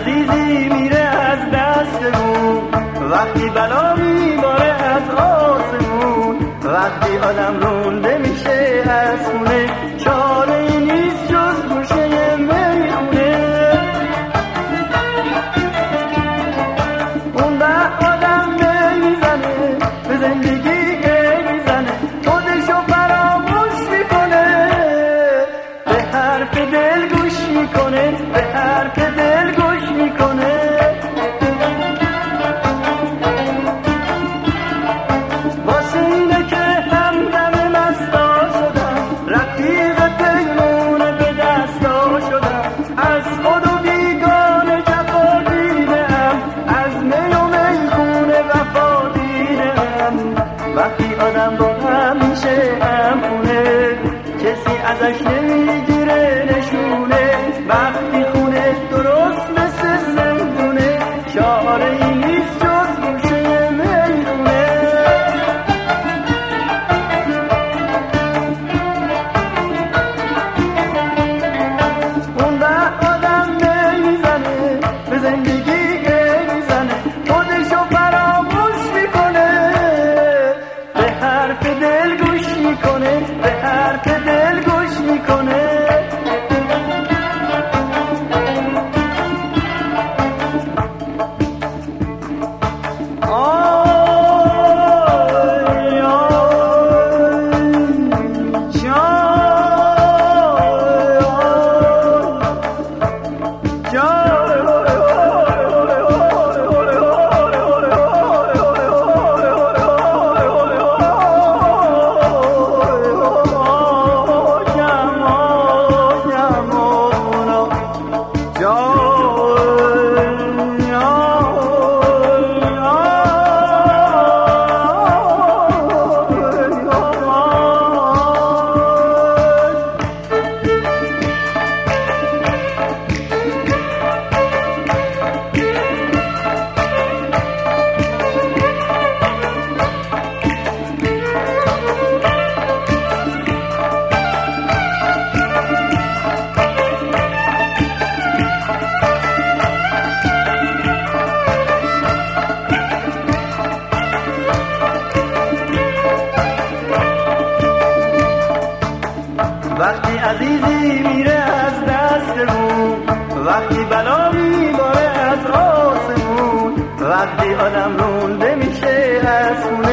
عزیزی میره از دستمون، وقتی بلا میباره از آسمون، وقتی آدم رونده میشه از خونه، چاره ای نیست جز گوشه میخونه. اون وقت آدم میزنه به زندگی میزنه، خودشو فراموش میکنه، به حرف دل گوش میکنه، به حرف دل گوش میکنه. واسه اینه که همدم مستا شدم، رفیق پیمونه به دستا شدم، از خود و بیگانه جفا دیدم، از می و میخونه وفا دیدم. وقتی آدم با هم میشه همخونه، کسی ازش نمیگیره نشونه، وقتی خونه درست مثل زندونه، چاره ای نیست جز گوشه میخونه. اون وقت آدم میزنه به زندگی میزنه، خودشو فراموش میکنه، به حرف دل گوش میکنه، به حرف دل گوش میکنه. وقتی عزیزی میره از دستمون، وقتی بلا میباره از آسمون، وقتی آدم رونده میشه از خونه،